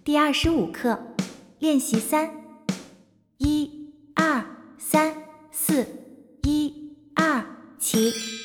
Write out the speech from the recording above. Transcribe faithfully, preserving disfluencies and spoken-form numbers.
第二十五课，练习三，一、二、三、四，一、二，起。